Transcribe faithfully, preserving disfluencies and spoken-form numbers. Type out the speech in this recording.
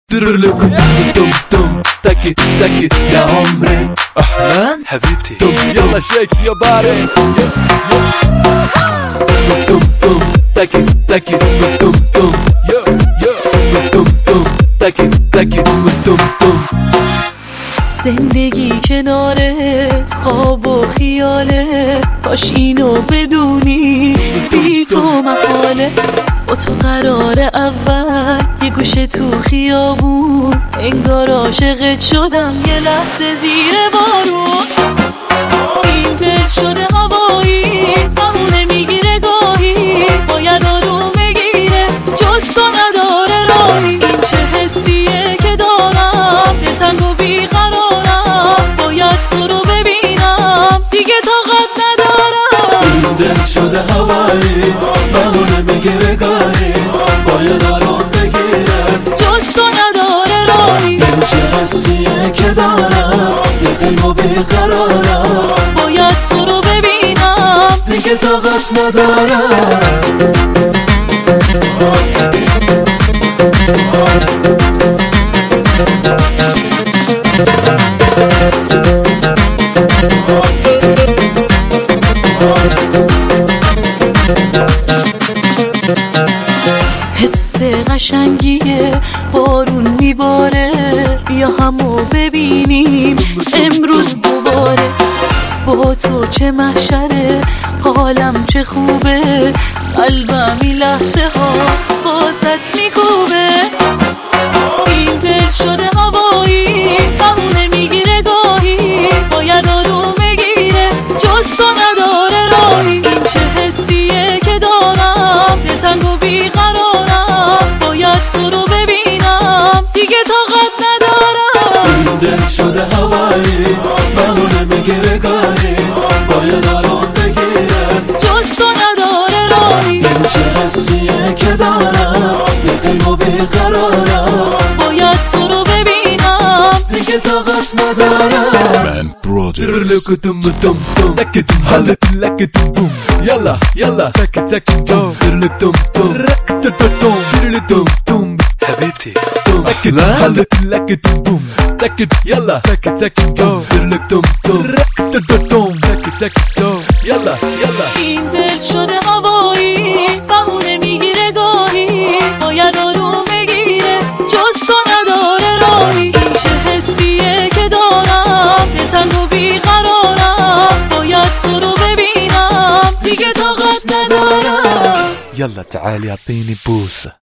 تم تم تكي تكي يا عمري أحلام حبيبتي تم يلا شيك يا باري تم تم تكي تكي تم تم يا يا تم تم تكي تكي تم تم زندگی کنارت خواب و خیاله، کاش اینو بدونی بی تو محاله. با تو قرار اول یه گوشه تو خیابون، انگار عاشقت شدم یه لحظه زیر بارون. این دل شده هوایی بهونه میگیره گاهی، باید آروم بگیره جز تو نداره راهی. این چه حسیه که دارم دلتنگ و بیقرارم، باید تو رو ببینم دیگه طاقت ندارم. این دل شده هوایی بهونه میگیره گاهی، باید آروم بگیره جز تو نداره راهی. این چه حسیه که دارم دلتنگ و بیقرارم، باید تو رو ببینم دیگه طاقت ندارم. حس قشنگیه بارون میباره، بیا همو ببینیم امروز دوباره. با تو چه محشره حالم چه خوبه، قلبم این لحظه ها باست میکوبه. این دل شده هوایی بهونه میگیره گاهی، باید آروم بگیره جز تو نداره راهی. این چه حسیه که دارم دلتنگ و بیقرارم، باید تو رو ببینم دیگه طاقت ندارم. این دل شده هوایی بهونه میگیره گاهی، باید آروم بگیره جز تو نداره راهی. این چه حسیه که دارم دلتنگ و بیقرارم، باید تو رو ببینم دیگه طاقت ندارم. Man brother تم تم تم تك تم هلا لك تم تم يلا يلا تك تك تم تم تم تم تم تم تم حبيبتي تم هلا لك تم تم تك يلا تك تك تم تم تم تم تك تك تم يلا يلا. این دل شده هوایی بهونه میگیره گاهی، باید آروم بگیره جز تو نداره راهی. این چه حسیه که دارم دلتنگ و بیقرارم، باید تو رو ببینم دیگه طاقت ندارم. يلا تعالي اعطيني بوسة.